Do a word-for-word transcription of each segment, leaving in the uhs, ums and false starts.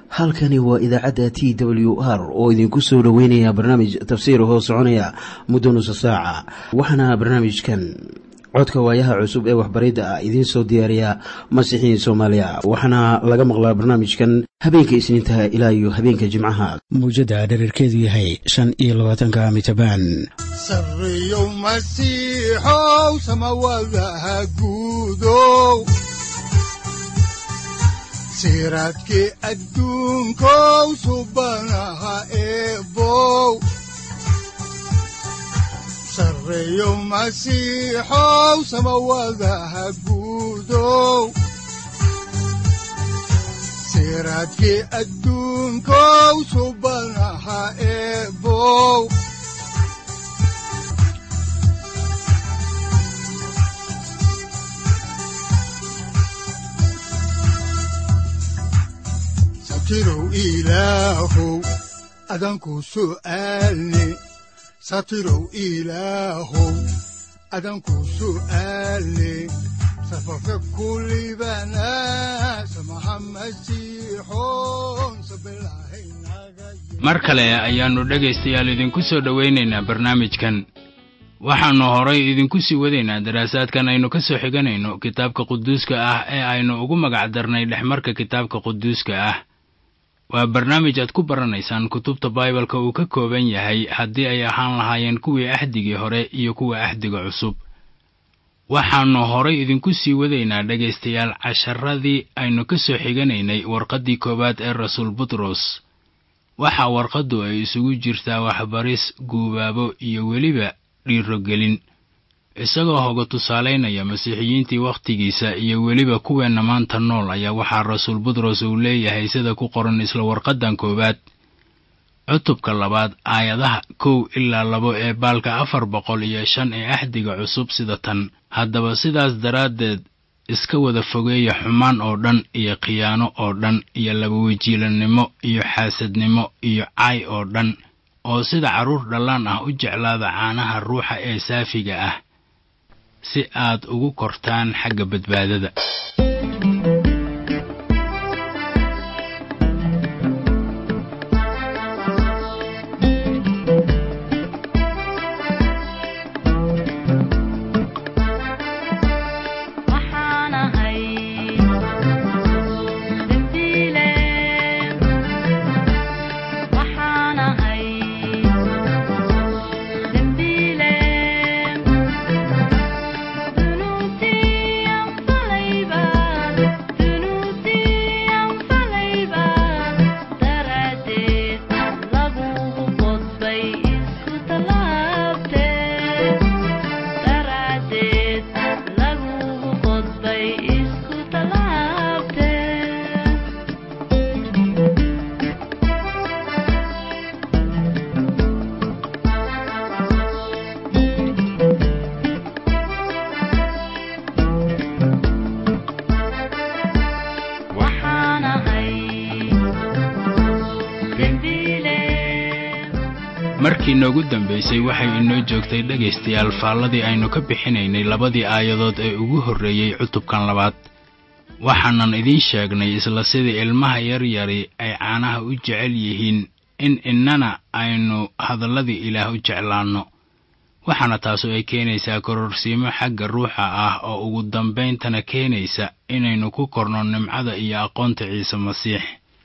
halkani waa idaacadda T W R oo idinku soo dhaweynaya barnaamij tafsiir hoo soconaya muddo nusu saaca. Waxaana barnaamijkan codka waayaha cusub ee waxbaridda ah idiin soo diyaariya Masiixiin Soomaaliya. Waxaana laga maqlaa barnaamijkan habeenka Isniinta ilaa iyo habeenka Jimcaha. Muujada dhererkeedu yahay shan iyo labaatanka mitabaan. Sarriyow Masiixow samawadaha guudow. Siraadki adduunkow subanaha eebow. Sarriyow Masiixow samawadaha guudow. Siraadki adduunkow subanaha eebow. Satirow Ilaahow adanku su'aalni Satirow Ilaahow adanku su'aalni safarka kulibana samaha Masiixoon sabilahaynaga. Mar kale ayaanu dhagaystayaal idinku soo dhaweynaynaa barnaamijkan. Waxaanu horay idinku sii wadaynaa daraasaadkan aynu ka soo xiganayno kitaabka quduuska ah ee aynu ugu magac darnay dhexmarka kitaabka quduuska ah. waa barnaamij aad ku baranaysaan kutubta Bible-ka uu ka kooban yahay haddii ay ahaan lahaayeen kuwii ahdigii hore iyo kuwa ahdiga cusub. waxaanu horay idinku sii wadaynaa dhagaystayaal casharadii aynu ka soo xiganaynay warqaddii koowaad ee Rasuul Butros. waxa warqaddu ay isugu jirtaa waxbaris, guubaabo iyo weliba dhiirogelin, isagoo hoga tusaaleynaya masiixiyiintii wakhtigiisa iyo weliba kuweena maanta nool ayaa waxaa Rasuul Butros uu leeyahay sida ku qoran isla warqaddan koowaad cutubka labaad aayadaha kow ilaa labo ee baalka afar boqol iyo shan ee ahdiga cusub sida tan. haddaba sidaas daraaddeed iska wada fogeeya xumaan oo dhan iyo khiyaano oo dhan iyo labawejiilannimo iyo xaasadnimo iyo cay oo dhan, oo sida carruur dhallaan ah u jeclaada caanaha ruuxa ee saafiga ah si aad ugu kortaan xagga badbaadada. markii noogu dambaysay waxay inoo joogtay dhagaystayaal faalladii aynu ka bixinaynay labadii aayadood ee ugu horreeyey cutubkan labaad. waxaanan idiin sheegnay isla sidii ilmaha yaryari ay caanaha u jecel yihiin in innana aynu hadalladii Ilaah u jeclaanno. waxaana taasu ay keenaysaa kororsiimo xagga ruuxa ah oo ugu dambayntana keenaysa inaynu ku korno nimcada iyo aqoonta Ciise Masiix.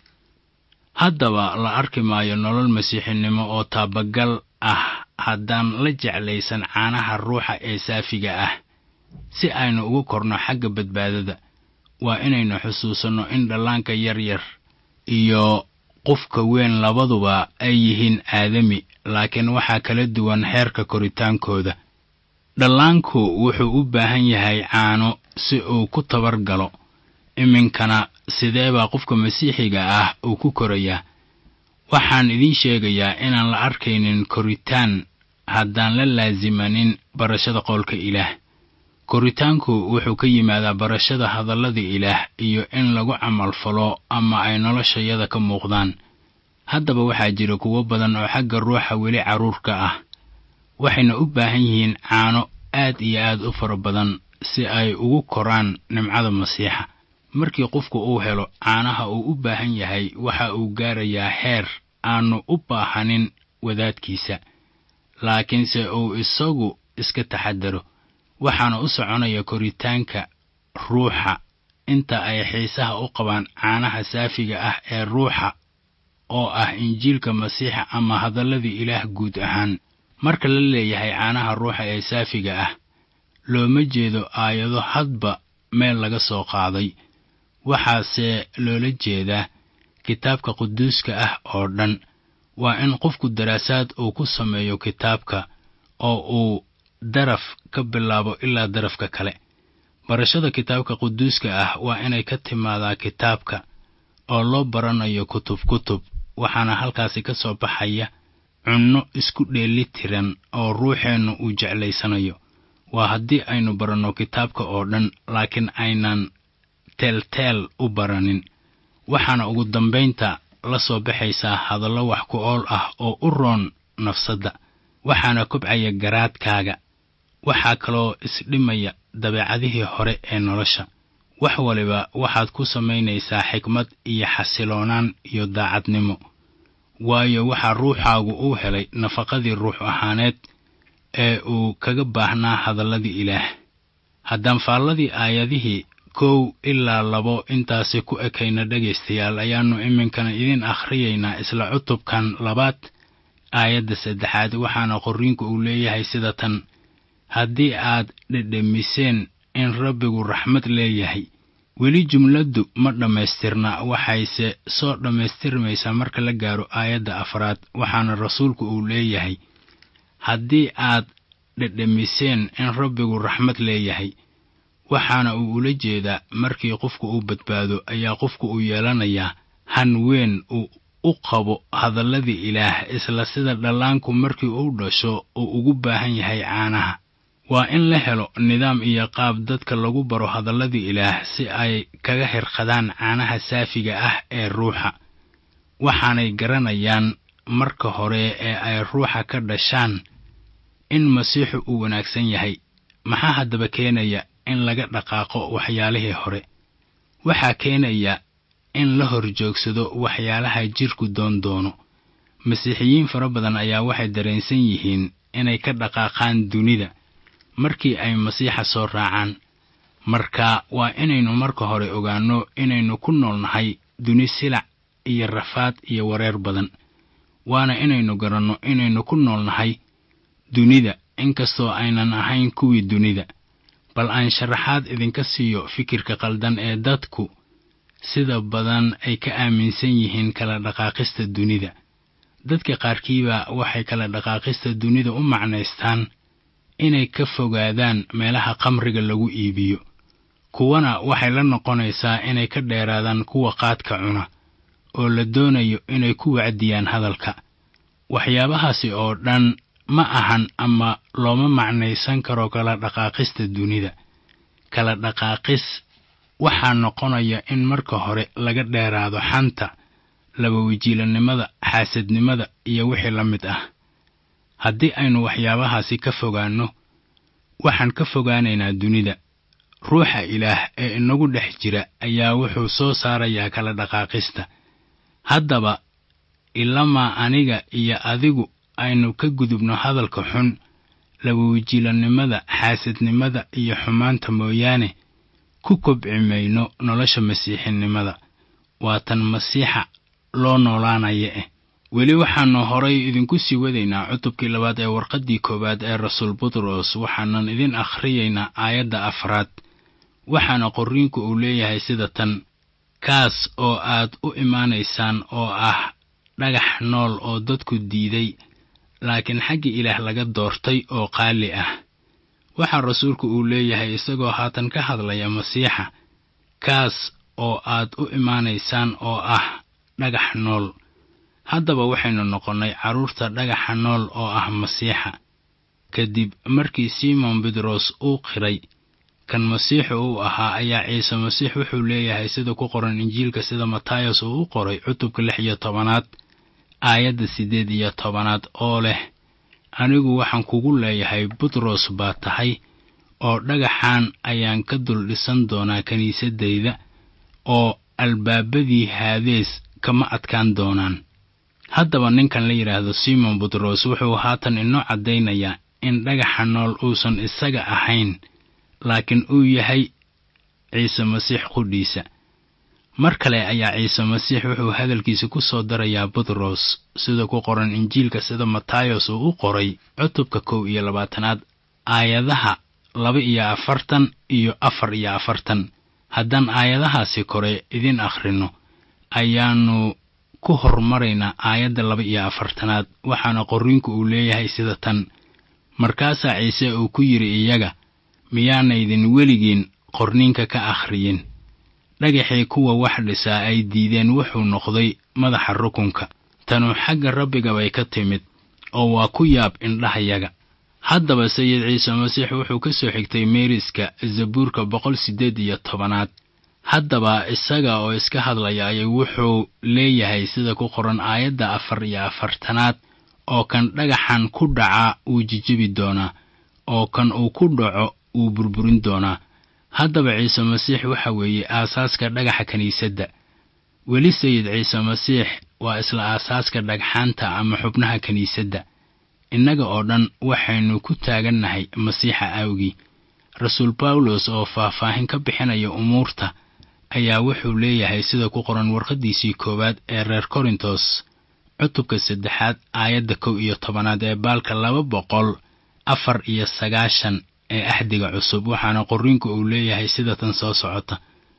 haddaba la arki maayo nolol masiixinimo oo taabagal ah haddaan la jeclaysan caanaha ruuxa ee saafiga ah si aynu ugu korno xagga badbaadada. waa inaynu xusuusanno in dhallaanka yaryar iyo qofka weyn labaduba ay yihiin aadami, laakiin waxaa kala duwan heerka koritaankooda. dhallaanku wuxuu u baahan yahay caano si uu ku tabar galo. iminkana sidee baa qofka masiixiga ah uu ku korayaa? waxaan idiin sheegayaa inaan la arkaynin koritaan haddaan la laasimanin barashada qowlka Ilaah. koritaanku wuxuu ka yimaadaa barashada hadallada Ilaah iyo in lagu camal falo ama ay noloshayada ka muuqdaan. haddaba waxaa jira kuwo badan oo xagga ruuxa weli carruurka ah, waxayna u baahan yihiin caano aad iyo aad u fara badan si ay ugu koraan nimcada Masiixa. markii qofku uu helo caanaha uu u baahan yahay waxa uu gaarayaa heer aanu u baahanin wadaadkiisa, laakiinse uu isagu iska taxadaro. waxaana u soconaya koritaanka ruuxa inta ay xiisaha u qabaan caanaha saafiga ah ee ruuxa oo ah injiilka masiixa ama hadalladii ilaah guud ahaan. marka la leeyahay caanaha ruuxa ee saafiga ah, looma jeedo aayado hadba meel laga soo qaaday, waxaase loola jeedaa kitaabka quduuska ah oo dhan. waa in qofku daraasaad uu ku sameeyo kitaabka oo uu daraf ka bilaabo ilaa darafka kale. barashada kitaabka quduuska ah waa inay ka timaadaa kitaabka oo loo baranayo kutub kutub, waxaana halkaasi ka soo baxaya cunno isku dheeli tiran oo ruuxeennu uu jeclaysanayo. waa haddii aynu baranno kitaabka oo dhan laakiin aynan teelteel u baranin, waxaana ugu dambaynta la soo baxaysaa hadallo wax ku ool ah oo u roon nafsadda, waxaana kobcaya garaadkaaga. waxaa kaloo isdhimaya dabeecadihii hore ee nolosha. wax waliba waxaad ku samaynaysaa xikmad iyo xasiloonaan iyo daacadnimo, waayo waxaa ruuxaagu uu helay nafaqadii ruux ahaaneed ee uu kaga baahnaa hadalladii ilaah. haddaan faalladii aayadihii kow ilaa labo intaasi ku ekayna dhegaystayaal, ayaannu iminkana idin akhriyaynaa isla cutubkan labaad aayadda saddexaad. waxaana qorriinku uu leeyahay sida tan: haddii aad dhedhemiseen in rabbigu raxmad leeyahay. weli jumladdu ma dhammaystirna, waxayse soo dhammaystirmaysaa marka la gaaro aayadda afraad. waxaana rasuulku uu leeyahay, haddii aad dhedhemiseen in rabbigu raxmad leeyahay. waxaana uu ula jeedaa markii qofku uu badbaado ayaa qofku uu yeelanayaa han weyn uu u qabo hadalladii ilaah, isla sida dhallaanku markii uu dhasho uu ugu baahan yahay caanaha. waa in la helo nidaam iyo qaab dadka lagu baro hadalladii ilaah si ay kaga hirqadaan caanaha saafiga ah ee ruuxa. waxaanay garanayaan marka hore ee ay ruuxa ka dhashaan in masiixu uu wanaagsan yahay. maxaa haddaba keenaya in laga dhaqaaqo waxyaalihii hore? waxaa keenaya in la hor joogsado waxyaalaha jidhku doondoono. masiixiyiin fara badan ayaa waxay dareensan yihiin inay ka dhaqaaqaan dunida markii ay masiixa soo raacaan. marka waa inaynu marka hore ogaanno inaynu ku noolnahay duni silac iyo rafaad iyo wareer badan. waana inaynu garanno inaynu ku noolnahay dunida inkastoo aynan ahayn kuwii dunida. bal aan sharaxaad idinka siiyo fikirka qaldan ee dadku sida badan ay ka aaminsan yihiin kala dhaqaaqista dunida. dadka qaarkiiba waxay kala dhaqaaqista dunida u macnaystaan inay ka fogaadaan meelaha qamriga lagu iibiyo. kuwana waxay la noqonaysaa inay ka dheeraadaan kuwa qaadka cuna oo la doonayo inay ku wacdiyaan hadalka. waxyaabahaasi oo dhan ma ahan ama looma macnaysan karo kala dhaqaaqista dunida. kala dhaqaaqis waxaa noqonaya in marka hore laga dheeraado xanta, labawajiilannimada, xaasadnimada iyo wixii la mid ah. haddii aynu waxyaabahaasi ka fogaanno, waxaan ka fogaanaynaa dunida. ruuxa ilaah ee inagu dhex jira ayaa wuxuu soo saarayaa kala dhaqaaqista. haddaba ilamaa aniga iyo adigu aynu ka gudubno hadalka xun, labawajiilannimada, xaasadnimada iyo xumaanta mooyaane ku kobci mayno nolosha masiixinimada. waa tan masiixa loo noolaanaya eh. weli waxaannu horay idinku sii wadaynaa cutubkii labaad ee warqaddii koowaad ee rasuul butros. waxaanan idin akhriyaynaa aayadda afraad. waxaana qorriinku uu leeyahay sida tan: kaas oo aad u imaanaysaan oo ah dhagax nool oo dadku diiday, laakiin xagga ilaah laga doortay oo qaali ah. waxaa rasuulku uu leeyahay isagoo haatan ka hadlaya masiixa, kaas oo aad u imaanaysaan oo ah dhagax nool. haddaba waxaynu noqonnay carruurta dhagaxa nool oo ah masiixa. kadib markii simon butros uu qiray kan masiixu uu ahaa, ayaa ciise masiix wuxuu leeyahay sida ku qoran injiilka sida matayos uu u qoray cutubka lix iyo tobanaad aayadda siddeed iyo tobanaad oo leh: anigu waxaan kugu leeyahay butros baa tahay, oo dhagaxaan ayaan ka dul dhisan doonaa kiniisaddayda, oo albaabadii haadees kama adkaan doonaan. haddaba ninkan la yidhaahdo simon butros wuxuu haatan inoo caddaynayaa in dhagaxa nool uusan isaga ahayn, laakiin uu yahay ciise masiix qudhiisa. mar kale ayaa ciise masiix wuxuu hadalkiisa ku soo darayaa butros sida ku qoran injiilka sida matayos uu u qoray cutubka kow iyo labaatanaad aayadaha laba iyo afartan iyo afar iyo afartan. haddaan aayadahaasi kore idin akhrino ayaannu ku hormaraynaa aayadda laba iyo afartanaad, waxaana qorriinku uu leeyahay sida tan: markaasaa ciise uu ku yidhi iyaga, miyaanaydin weligiin qorniinka ka akhriyin? dhagaxii kuwa wax dhisaa ay diideen wuxuu noqday madaxa rukunka. tanu xagga rabbiga bay ka timid, oo waa ku yaab indhahayaga. haddaba sayid ciise masiix wuxuu ka soo xigtay meeriska zabuurka boqol siddeed iyo tobanaad. haddaba isaga oo iska hadlaya ayay wuxuu leeyahay sida ku qoran aayadda afar iyo afartanaad, oo kan dhagaxan ku dhaca uu jijibi doonaa, oo kan uu ku dhaco uu burburin doonaa. haddaba ciise masiix waxa weeye aasaaska dhagaxa kiniisadda. weli sayid ciise masiix waa isla aasaaska dhagxaanta ama xubnaha kiniisadda. innaga oo dhan waxaynu ku taagannahay masiixa awgii. rasuul bawlos oo faahfaahin ka bixinaya umuurta ayaa wuxuu leeyahay sida ku qoran warqaddiisii koowaad ee reer korintos cutubka saddexaad aayadda kow iyo tobanaad ee baalka laba boqol afar iyo sagaashan ee ahdiga cusub, waxaana qorriinku uu leeyahay sida tan soo socota: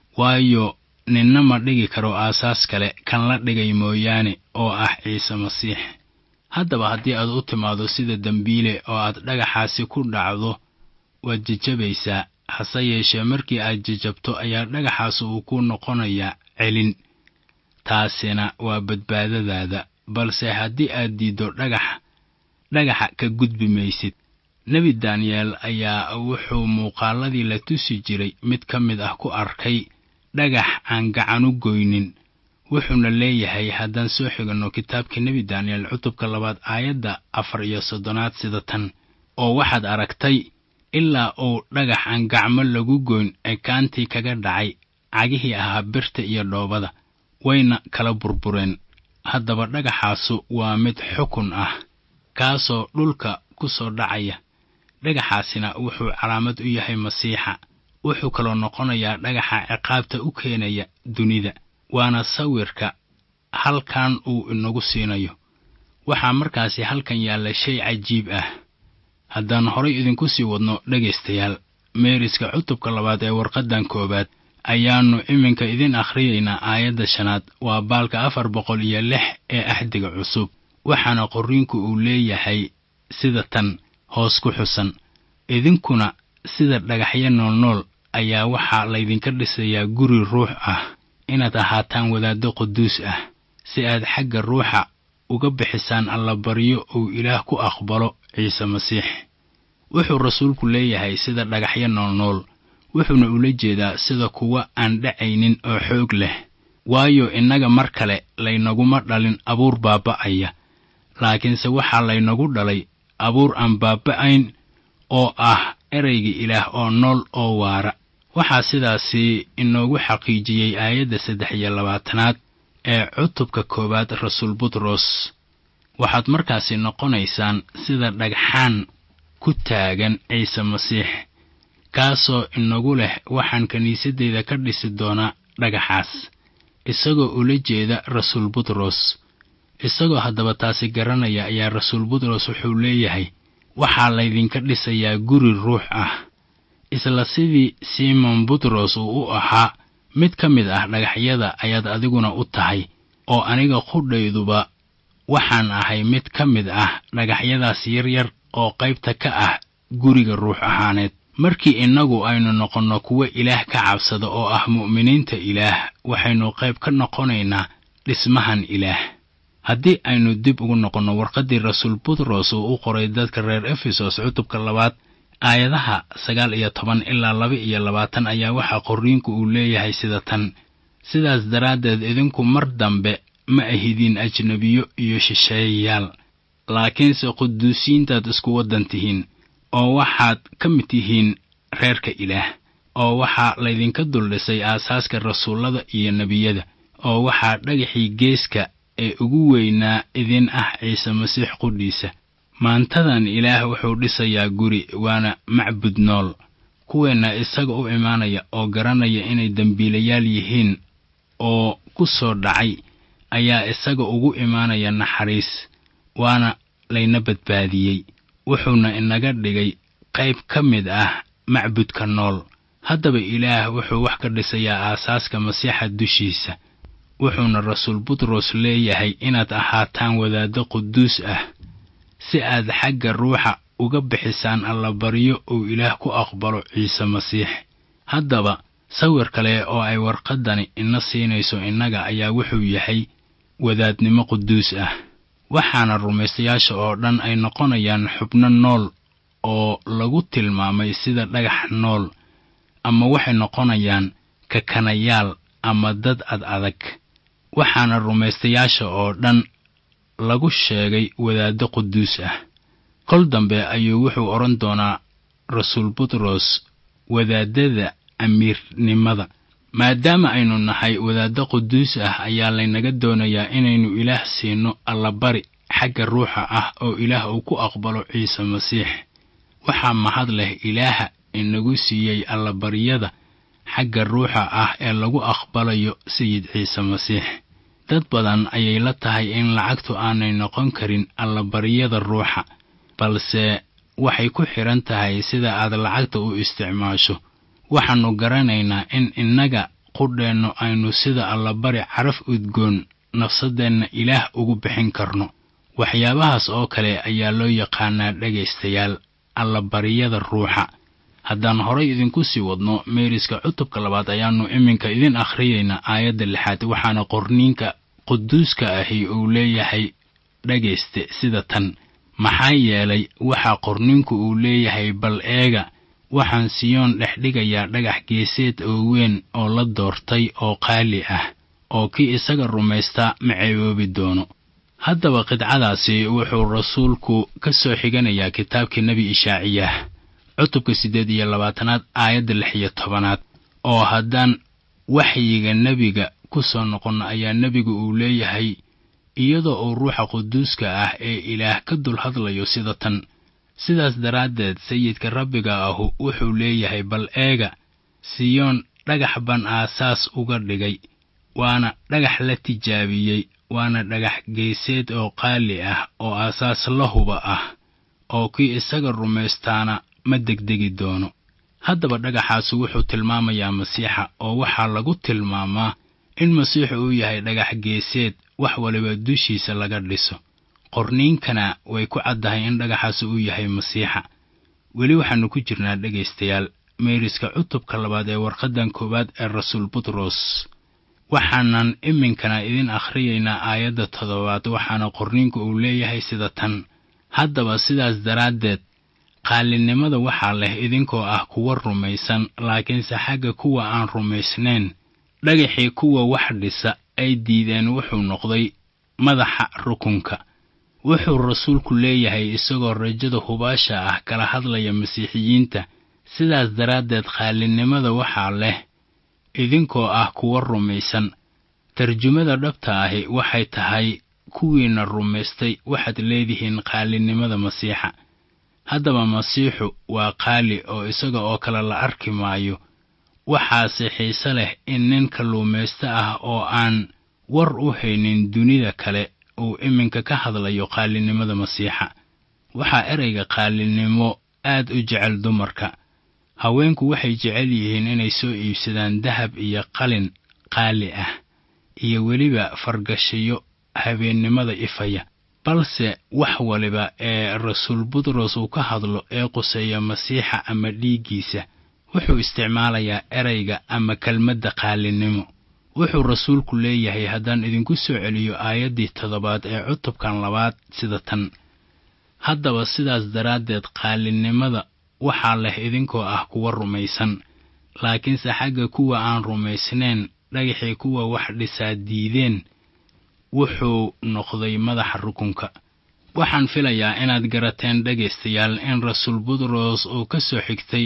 waayo ninna ma dhigi karo aasaas kale kan la dhigay mooyaane oo ah ciise masiix. haddaba haddii aad u timaado sida dembiile oo aad dhagaxaasi ku dhacdo, waad jajabaysaa. hase yeeshee markii aad jajabto ayaa dhagaxaas uu ku noqonayaa celin. taasina waa badbaadadaada. balse haddii aad diiddo dhagaxa, dhagaxa ka gudbi maysid. nebi daniyeel ayaa wuxuu muuqaaladii la tusi jiray mid ka mid ah ku arkay dhagax aan gacanu goynin. wuxuuna leeyahay haddaan soo xiganno kitaabkii nebi daniyeel cutubka labaad aayadda afar iyo soddonaad sida tan: oo waxaad aragtay ilaa uu dhagax aan gacmo lagu goyn ekaantii kaga dhacay cagihii ahaa birta iyo dhoobada, wayna kala burbureen. haddaba dhagaxaasu waa mid xukun ah, kaasoo dhulka ku soo dhacaya. dhagaxaasina wuxuu calaamad u yahay masiixa. wuxuu kaloo noqonayaa dhagaxa ciqaabta u keenaya dunida, waana sawirka halkan uu inagu siinayo. waxaa markaasi halkan yaalla shay cajiib ah. haddaan horay idinku sii wadno dhegaystayaal, meeriska cutubka labaad ee warqaddan koowaad ayaannu iminka idin akhriyaynaa aayadda shanaad, waa baalka afar boqol iyo lix ee ahdiga cusub, waxaana qorriinku uu leeyahay sida tan hoos ku xusan: idinkuna sida dhagaxyo noolnool ayaa waxaa laydinka dhisayaa guri ruux ah, inaad ahaataan wadaaddo quduus ah, si aad xagga ruuxa uga bixisaan allabaryo uu ilaah ku aqbalo ciise masiix. wuxuu rasuulku leeyahay sida dhagaxyo noolnool, wuxuuna ula jeedaa sida kuwa aan dhacaynin oo xoog leh. waayo innaga mar kale laynaguma dhalin abuur baaba'aya, laakiinse waxaa laynagu dhalay abuur aan baaba'ayn oo ah erayga ilaah oo nool oo waara. waxaa sidaasi inoogu xaqiijiyey aayadda saddex iyo labaatanaad ee cutubka koowaad rasuul butros. waxaad markaasi noqonaysaan sida dhagxaan ku taagan ciise masiix, kaasoo inagu leh waxaan kiniisaddayda ka dhisi doonaa dhagaxaas, isagoo ula jeeda rasuul butros. isagoo haddaba taasi garanaya ayaa rasuul butros wuxuu leeyahay, waxaa laydinka dhisayaa guri ruux ah. isla sidii simon butros uu u ahaa mid ka mid ah dhagaxyada ayaad adiguna u tahay, oo aniga qudhayduba waxaan ahay mid ka mid ah dhagaxyadaas yaryar oo qaybta ka ah guriga ruux ahaaneed. markii innagu aynu noqonno kuwa ilaah ka cabsada oo ah mu'miniinta ilaah, waxaynu qayb ka noqonaynaa dhismahan ilaah. haddii aynu dib ugu noqonno warqaddii rasuul butros uu u qoray dadka reer efesos cutubka labaad aayadaha sagaal iyo toban ilaa laba iyo labaatan ayaa waxaa qorriinku uu leeyahay sida tan: sidaas daraaddeed idinku mar dambe ma ahidin ajnebiyo iyo shisheeyayaal, laakiinse quduusiintaad isku waddan tihiin, oo waxaad ka mid tihiin reerka ilaah, oo waxaa laydinka duldhisay aasaaska rasuullada iyo nebiyada, oo waxaa dhagaxii geeska ee ugu weynaa idin ah ciise masiix qudhiisa. maantadan ilaah wuxuu dhisayaa guri, waana macbud nool. kuweenna isaga u imaanaya oo garanaya inay dembiilayaal yihiin oo ku soo dhacay ayaa isaga ugu imaanaya naxariis, waana layna badbaadiyey. wuxuuna inaga dhigay qayb ka mid ah macbudka nool. haddaba ilaah wuxuu wax ka dhisayaa aasaaska masiixa dushiisa. wuxuuna rasuul butros leeyahay inaad ahaataan wadaaddo quduus ah, si aad xagga ruuxa uga bixisaan allabaryo uu ilaah ku aqbalo ciise masiix. haddaba sawir kale oo ay warqaddani ina siinayso innaga ayaa wuxuu yahay wadaadnimo quduus ah. waxaana rumaystayaasha oo dhan ay noqonayaan xubno nool oo lagu tilmaamay sida dhagax nool, ama waxay noqonayaan kakanayaal ama dad ad adag. waxaana rumaystayaasha oo dhan lagu sheegay wadaaddo quduus ah. kol dambe ayuu wuxuu odhan doonaa rasuul butros wadaadada amiirnimada. maadaama aynu nahay wadaaddo quduus ah ayaa laynaga doonayaa inaynu ilaah siino allabari xagga ruuxa ah oo ilaah uu ku aqbalo ciise masiix. waxaa mahad leh ilaaha inagu siiyey allabaryada xagga ruuxa ah ee lagu aqbalayo sayid ciise masiix. dad badan ayay la tahay in lacagtu aanay noqon karin allabaryada ruuxa, balse waxay ku xiran tahay sida aad lacagta u isticmaasho. waxaannu garanaynaa in innaga qudheennu aynu sida allabari caraf udgoon nafsadeenna ilaah ugu bixin karno. waxyaabahaas oo kale ayaa loo yaqaanaa dhegaystayaal allabaryada ruuxa. haddaan horay idinku sii wadno meeriska cutubka labaad ayaannu iminka idin akhriyaynaa aayadda lixaad. waxaana qorniinka quduuska ahi uu leeyahay dhegayste sida tan: maxaa yeelay waxaa qorninku uu leeyahay, bal eega, waxaan siyoon dhex dhigayaa dhagax geeseed oo weyn oo la doortay oo qaali ah, oo kii isaga rumaystaa ma ceeboobi doono. haddaba qidcadaasi wuxuu rasuulku ka soo xiganayaa kitaabkii nebi ishaaciyah cutubka siddeed iyo labaatanaad aayadda lix iyo tobanaad. oo haddaan waxyiga nebiga ku soo noqonno ayaa nebigu uu leeyahay, iyadoo uu ruuxa quduuska ah ee ilaah ka dul hadlayo sida tan: sidaas daraaddeed sayidka rabbiga ahu wuxuu leeyahay, bal eega, siyoon dhagax ban aasaas uga dhigay, waana dhagax la tijaabiyey, waana dhagax geeseed oo qaali ah oo aasaas la huba ah, oo kii isaga rumaystaana ma degdegi doono. haddaba dhagaxaasu wuxuu tilmaamayaa masiixa, oo waxaa lagu tilmaamaa in masiixu uu yahay dhagax geeseed wax waliba dushiisa laga dhiso. qorniinkana way ku caddahay in dhagaxaasu uu yahay masiixa. weli waxaannu ku jirnaa dhegaystayaal meeriska cutubka labaad ee warqaddan koowaad ee rasuul butros. waxaanan iminkana idin akhriyaynaa aayadda toddobaad. waxaana qorniinku uu leeyahay sida tan: haddaba sidaas daraaddeed qaalinimada waxaa leh idinkoo ah kuwa rumaysan, laakiinse xagga kuwa aan rumaysnayn dhagaxii kuwa wax dhisa ay diideen wuxuu noqday madaxa rukunka. wuxuu rasuulku leeyahay isagoo rajada hubaasha ah kala hadlaya masiixiyiinta: sidaas daraaddeed qaalinimada waxaa leh idinkoo ah kuwa rumaysan. tarjumada dhabta ahi waxay tahay kuwiina rumaystay waxaad leedihiin qaalinimada masiixa. haddaba masiixu waa qaali oo isaga oo kale la arki maayo. waxaase xiise leh in nin kalluumaysta ah oo aan war u haynin dunida kale uu iminka ka hadlayo qaalinimada masiixa. waxaa ereyga qaalinimo aad u jecel dumarka. haweenku waxay jecel yihiin inay soo iibsadaan dahab iyo qalin qaali ah, iyo weliba fargashiyo habeennimada ifaya. balse wax waliba ee rasuul butros uu ka hadlo ee quseeya masiixa ama dhiiggiisa wuxuu isticmaalayaa ereyga ama kelmadda qaalinimo. wuxuu rasuulku leeyahay, haddaan idinku soo celiyo aayaddii toddobaad ee cutubkan labaad sida tan: haddaba sidaas daraaddeed qaalinimada waxaa leh idinkoo ah kuwa rumaysan, laakiinse xagga kuwa aan rumaysnayn dhagaxii kuwa wax dhisaa diideen wuxuu noqday madaxa rukunka. waxaan filayaa inaad garateen dhegaystayaal in rasuul butros uu ka soo xigtay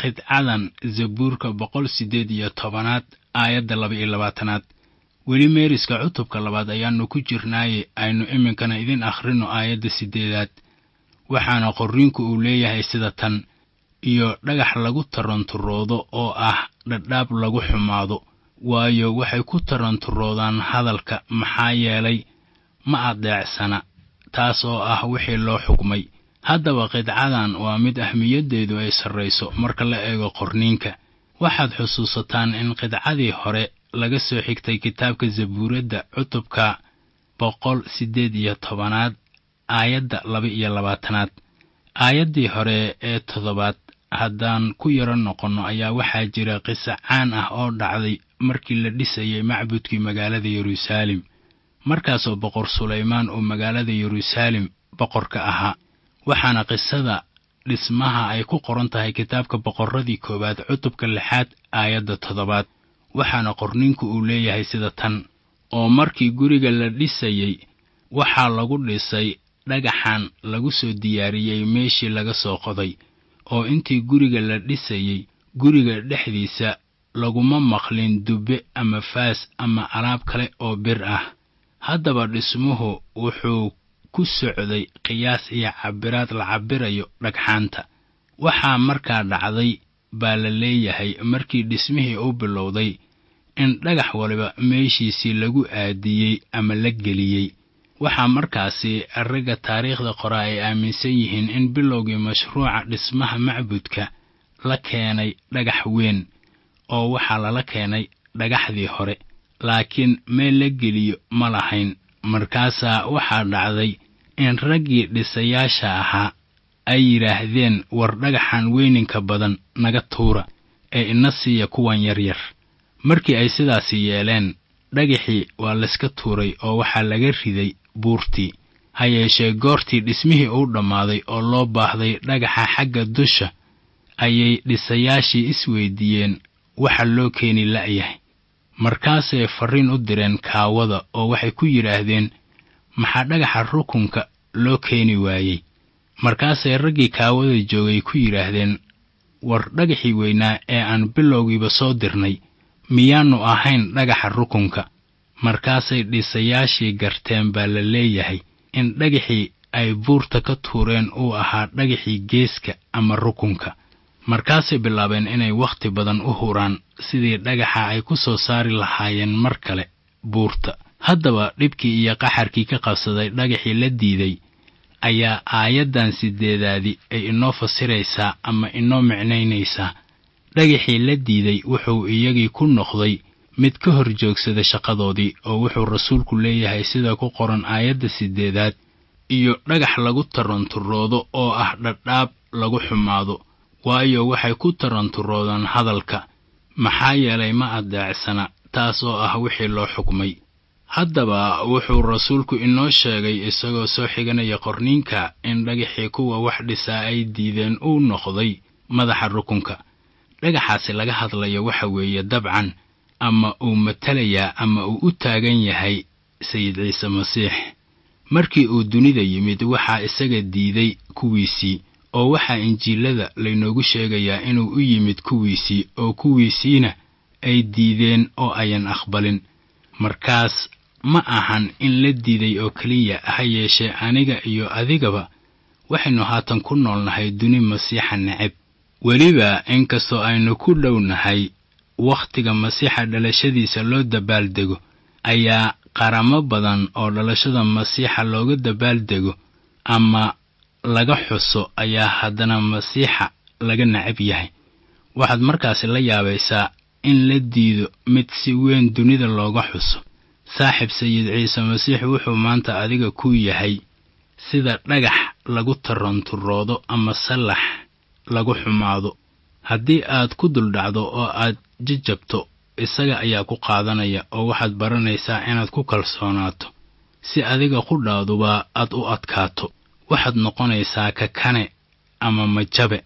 qidcadan zabuurka boqol siddeed iyo tobanaad aayadda laba iyo labaatanaad. weli meeriska cutubka labaad ayaannu ku jirnaaye aynu iminkana idin akhrino aayadda siddeedaad. waxaana qorriinku uu leeyahay sida tan: iyo dhagax lagu taranturoodo oo ah dhadhaab lagu xumaado, waayo waxay ku taranturoodaan hadalka, maxaa yeelay ma adeecsana, taas oo ah wixii loo xukmay. haddaba qidcadan waa mid ahmiyaddeedu ay sarrayso marka la eego qorniinka. waxaad xusuusataan in qidcadii hore laga soo xigtay kitaabka zabuuradda cutubka boqol siddeed iyo tobanaad aayadda laba iyo labaatanaad. aayaddii hore ee toddobaad haddaan ku yaro noqonno ayaa waxaa jira qiso caan ah oo dhacday markii la dhisayay macbudkii magaalada yeruusaalem, markaasoo boqor sulaymaan uu magaalada yeruusaalem boqorka ahaa. waxaana qisada dhismaha ay ku qoran tahay kitaabka boqorradii koowaad cutubka lixaad aayadda toddobaad. waxaana qorninku uu leeyahay sida tan: oo markii guriga la dhisayey waxaa lagu dhisay dhagaxan lagu soo diyaariyey meeshii laga soo qoday, oo intii guriga la dhisayey guriga dhexdiisa laguma maqlin dubbe ama faas ama alaab kale oo bir ah. haddaba dhismuhu wuxuu ku socday qiyaas iyo cabbiraad la cabbirayo dhagxaanta. waxaa markaa dhacday baa la leeyahay markii dhismihii u bilowday in dhagax waliba meeshiisii lagu aadiyey ama la geliyey. waxaa markaasi ragga taariikhda qoraa ay aaminsan yihiin in bilowgii mashruuca dhismaha macbudka la keenay dhagax weyn, oo waxaa lala keenay dhagaxdii hore, laakiin meel la geliyo ma lahayn. markaasaa waxaa dhacday in raggii dhisayaasha ahaa ay yidhaahdeen, war dhagaxan weyninka badan naga tuura ee ina siiya kuwan yaryar. markii ay sidaasi yeeleen, dhagaxii waa layska tuuray oo waxaa laga riday buurtii. ha yeeshee goortii dhismihii uu dhammaaday oo loo baahday dhagaxa xagga dusha, ayay dhisayaashii isweydiiyeen waxa loo keeni la'yahay. markaasay farriin u direen kaawada oo waxay ku yidhaahdeen, maxaa dhagaxa rukunka loo keeni waayey? markaasay raggii kaawada joogay ku yidhaahdeen, war dhagaxii weynaa ee aan bilowgiiba soo dirnay miyaannu ahayn dhagaxa rukunka? markaasay dhisayaashii garteen baa la leeyahay in dhagaxii ay buurta ka tuureen uu ahaa dhagaxii geeska ama rukunka. markaasay bilaabeen inay wakhti badan u huraan sidii dhagaxa ay ku soo saari lahaayeen mar kale buurta. haddaba dhibkii iyo qaxarkii ka qabsaday dhagaxii la diiday ayaa aayaddan siddeedaadi ay inoo fasiraysaa ama inoo micnaynaysaa. dhagaxii la diiday wuxuu iyagii ku noqday mid ka hor joogsada shaqadoodii, oo wuxuu rasuulku leeyahay sida ku qoran aayadda siddeedaad: iyo dhagax lagu taranturoodo oo ah dhadhaab lagu xumaado, waayo waxay ku taranturoodaan hadalka, maxaa yeelay ma adeecsana, taas oo ah wixii loo xukmay. haddaba wuxuu rasuulku inoo sheegay isagoo soo xiganaya qorniinka in dhagaxii kuwa wax dhisaa ay diideen uu noqday madaxa rukunka. dhagaxaasi laga hadlayo waxa weeye dabcan ama uu matalayaa ama uu u taagan yahay sayid ciise masiix. markii uu dunida yimid waxaa isaga diiday kuwiisii, oo waxaa injiilada laynoogu sheegayaa inuu u yimid kuwiisii, oo kuwiisiina ay diideen oo ayan aqbalin. markaas ma ahan in la diiday oo keliya, ha yeeshee aniga iyo adigaba waxaynu haatan ku noolnahay duni masiixa neceb. weliba inkastoo aynu ku dhownahay wakhtiga masiixa dhalashadiisa loo dabaaldego, ayaa qaramo badan oo dhalashada masiixa looga dabaaldego ama laga xuso ayaa haddana masiixa laga necab yahay. waxaad markaasi la yaabaysaa in la diido mid si weyn dunida looga xuso. saaxib sayid ciise masiix wuxuu maanta adiga ku yahay sida dhagax lagu taranturoodo ama sallax lagu xumaado. haddii aad ku duldhacdo oo aad jajabto, isaga ayaa ku qaadanaya oo waxaad baranaysaa inaad ku kalsoonaato si adiga qudhaaduba aad u adkaato. waxaad noqonaysaa kakane ama majabe,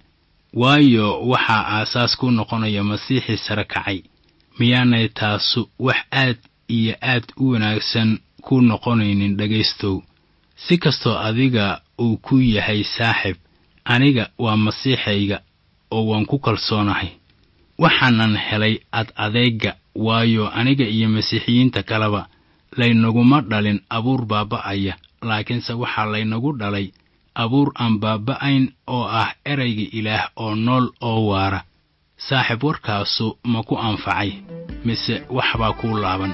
waayo waxaa aasaas ku noqonaya masiixii sare kacay. miyaanay taasu wax aad iyo aad u wanaagsan ku noqonaynin dhegaystow? si kastoo adiga uu ku yahay saaxib, aniga waa masiixayga oo waan ku kalsoonahay. waxaanan helay ad adeega, waayo aniga iyo masiixiyiinta kaleba laynaguma dhalin abuur baaba'aya, laakiinse waxaa laynagu dhalay abuur aan baaba'ayn oo ah erayga Ilaah oo nool oo waara. saaxiib, warkaasu ma ku anfacay mise waxbaa kuu laaban?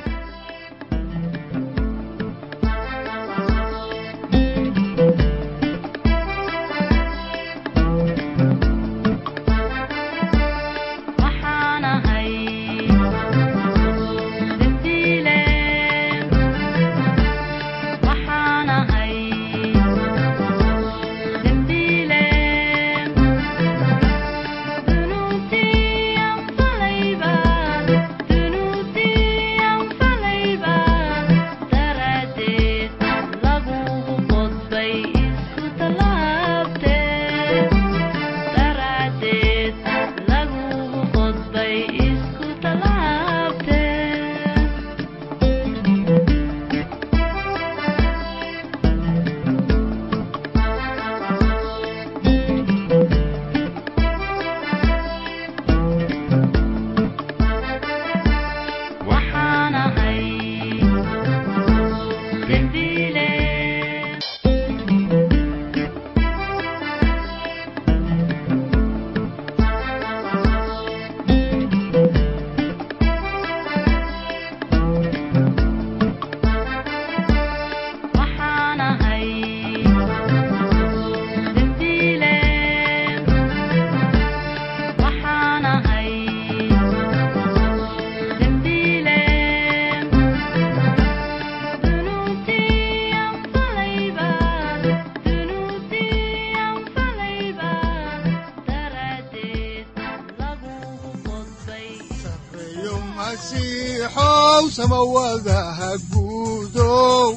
masiixow samawadaha guudow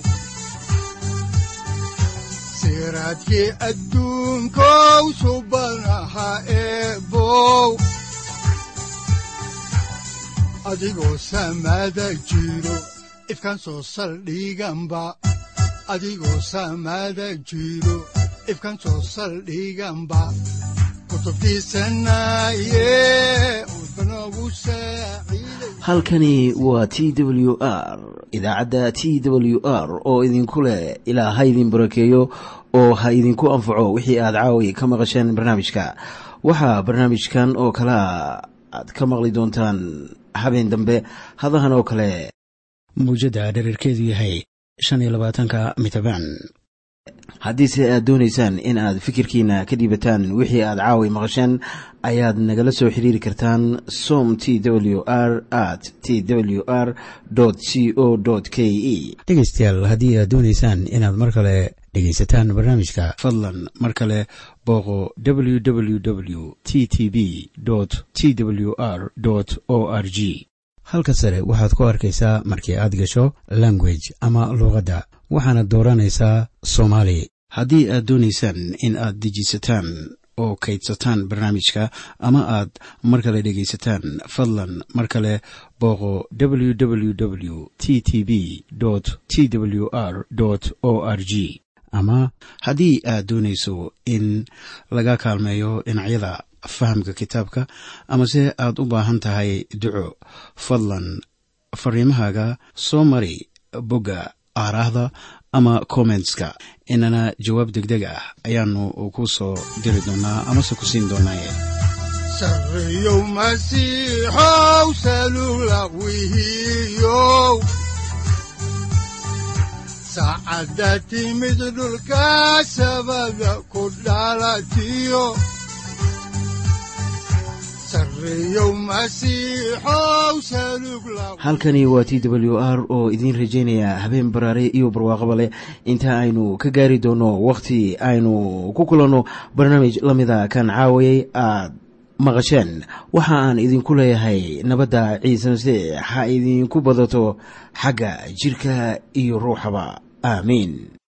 siraadkii adduunkow subanaha eebow adigoo samada jiro ifkaan soo saldhiganba adigoo samada jiro ifkaan soo saldhiganba halkani waa T W R, idaacadda T W R oo idinku leh ilaa ha idin barakeeyo oo ha idinku anfaco wixii aad caawi ka maqasheen barnaamijka. waxaa barnaamijkan oo kala aad ka maqli doontaan habeen dambe hadahan oo kale muujada dhererkeedu yahay shan iyo labaatanka mitabaan. haddiise aad doonaysaan in aad fikirkiina ka dhiibataan wixii aad caawi maqasheen, ayaad nagala soo xiriiri kartaan som t w r at t w r c o k e. dhegaystayaal, haddii aad doonaysaan inaad mar kale dhegaysataan barnaamijka, fadlan mar kale booqo w w w t t b t w r o r g. halka sare waxaad ku arkaysaa markii aad gasho language ama luuqadda, waxaana dooranaysaa Soomaali. haddii aad doonaysaan in aad dejisataan oo kaydsataan barnaamijka ama aad mar kale dhegaysataan, fadlan mar kale booqo w w w t t b t w r o r g. ama haddii aad doonayso in laga kaalmeeyo dhinacyada fahamka kitaabka, amase aad u baahan tahay duco, fadlan fariimahaaga soo mari bogga aaraahda ama commentska, inana jawaab degdeg ah ayaanu ku soo diri doonaa amase ku siin doonaaye. sarreeyow masiixow salula wihiyow saacadda timid dhulka sabada ku dhalatiyo halkani waa T W R oo idiin rajaynaya habeen baraare iyo barwaaqaba leh, inta aynu ka gaari doono wakhti aynu ku kulanno barnaamij la mida kan caawayay aad maqasheen. waxa aan idinku leeyahay nabadda ciise masiix ha idinku badato xagga jirka iyo ruuxaba. aamiin.